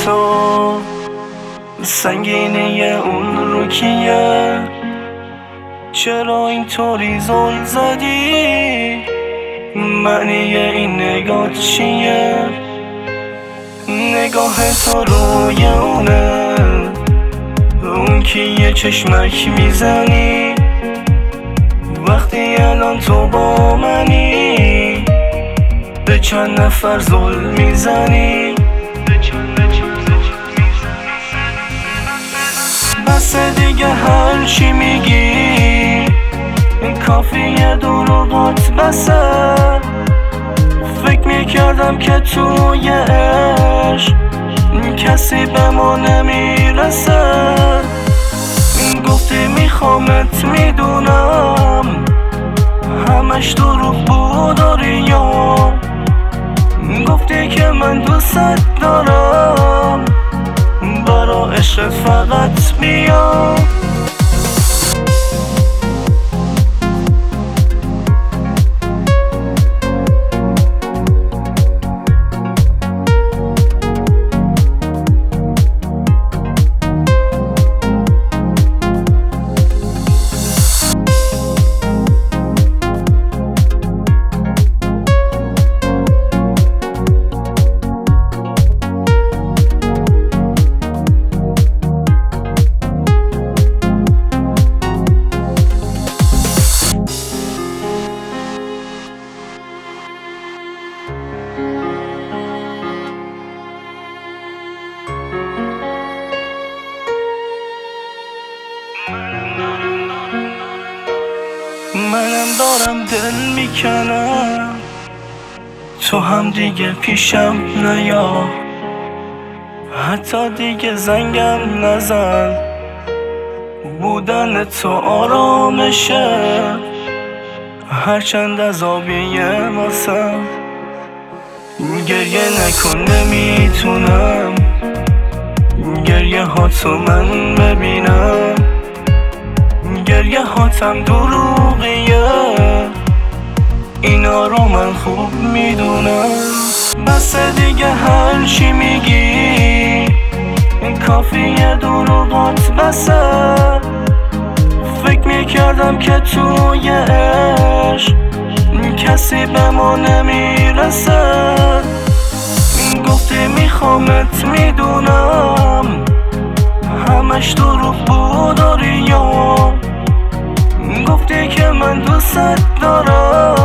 تو سنگینه اون رو کیه؟ چرا اینطوری زل زدی؟ معنی این نگاه چیه؟ نگاه تو روی اونه، اون کیه چشمک میزنی وقتی الان تو با منی؟ به چند نفر ظلم میزنی؟ بس دیگه هر چی میگی کافیه، دروغات بسه. فکر میکردم که توی عشق کسی به ما نمیرسه. گفتی میخوامت میدونم همش دروغ بود و ریا. گفتی که من دوست دارم برا عشق فقط بیا. منم دارم دل میکنم، تو هم دیگه پیشم نیا. حتی دیگه زنگم نزن، بودن تو آرامشه. هرچند عذابیه واسم، گریه نکن نمیتونم گریه ها تو من ببینم. گریه هاتم دروغیه، اینا رو من خوب میدونم. بس دیگه هر چی میگی کافیه، دروغات بسه. فکر میکردم که توی عشق کسی به ما نمیرسه. گفتی میخوامت میدونم همش دروغ بود و ریا. گفتی که من دوست دارم